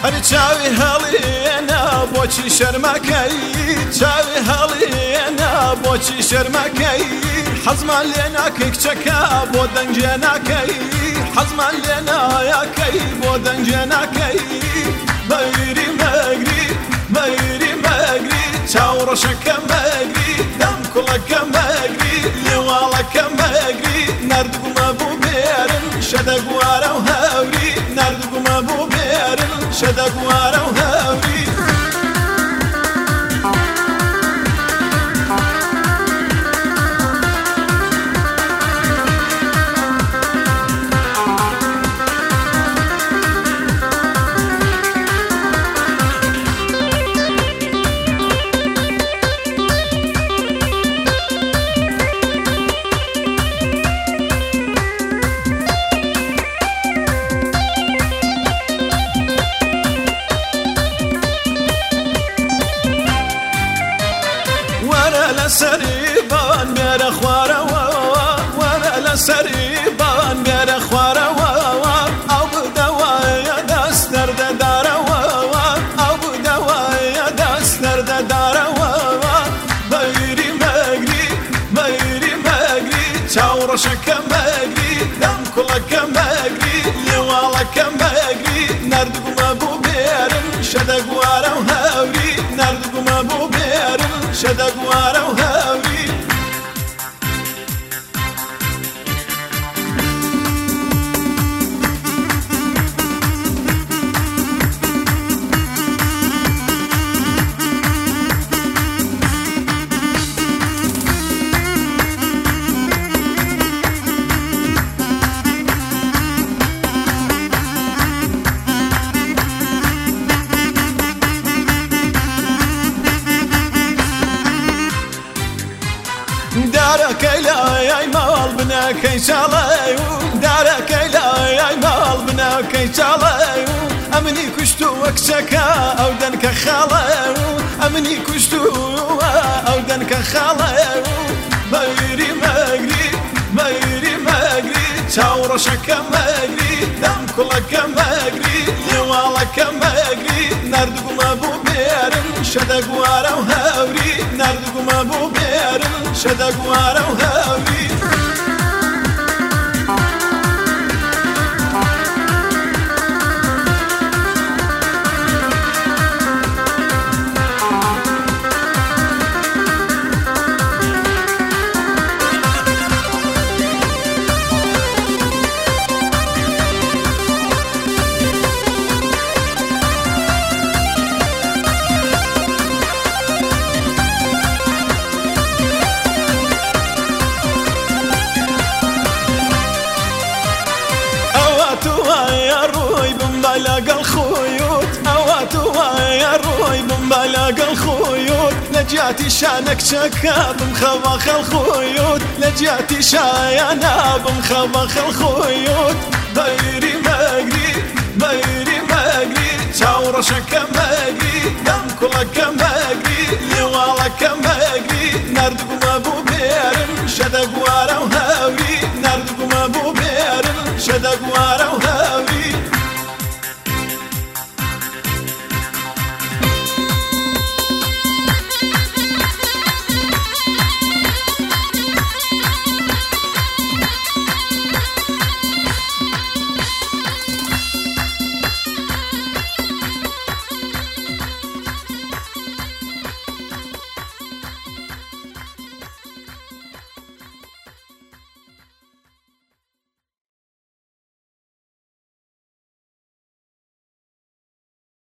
چاوی هەڵێنە بۆچی شەرمەکەی چاوی هەڵێنە بۆچی شەرمەکەی حەزمان لێ ناکەی کچەکە بۆ دەنگێ ناکەی حەزمان لێ نایەکەی بۆ دەنگێ ناکەی مەیری مەگری مەیری مەگری چاوڕەشەکە مەگری دەم کوڵەکە مەگری لێواڵەکە مەگری نەردبوومە بوو بێرن شەدەگوارە و هەوری نەردبوومە بوو بێرن شەدەگوارە و هەوری سەریبان بێرە خوارەوە وەرە لە سەریبان بێرە خوارەوە ئەو بدەوایە دەست دەردەدارەوە ئەو بدەوایە دەست دەردەدارەوە مەیری مەگری مەیری مەگری چاوڕەشەکە مەگری دەم کوڵەکە مەگری لێواڵەکە مەگری نەردبوومە بوو بێرن شەدەگوارە و هەوری نەردبوومە بوو بێرن شەدەگوارە و هەوری دارەکەی لایای ماڵ بنەکەی چاڵێ و دارەکەی لایای ماڵ بنەکەی چاڵێ و ئەمنی کوشت و وەکچەکە ئەو دەنکە خاڵێ و ئەمنی کوشت و ئەو دەنکە خاڵێ و مەیری مەگری مەیری مەگری چاوڕەشەکە مەگری دەم کوڵەکە مەگری لێواڵەکە مەگری نەردبوومە بوو بێرن شەدەگوارە و هەوری نەردبوومە بوو بێرن شەدەگوارە و هەوری لەگەڵ خۆیوت ئەوە توایە ڕۆی بمبە لەگەڵ خۆیوت لە جیاتی شانە کچەکە بمخەوە خەڵخۆیوت لە جیاتی شایانە بمخەوە خەڵخۆیوت مەیری مەگری مەیری مەگری چاوڕەشەکە مەگری دەم کوڵەکە مەگری لێواڵەکە مەگری نەردبوومە بوو بێرن شەدەگوارە و هەوری نەردبوومە بوو بێرن شەدەگوارە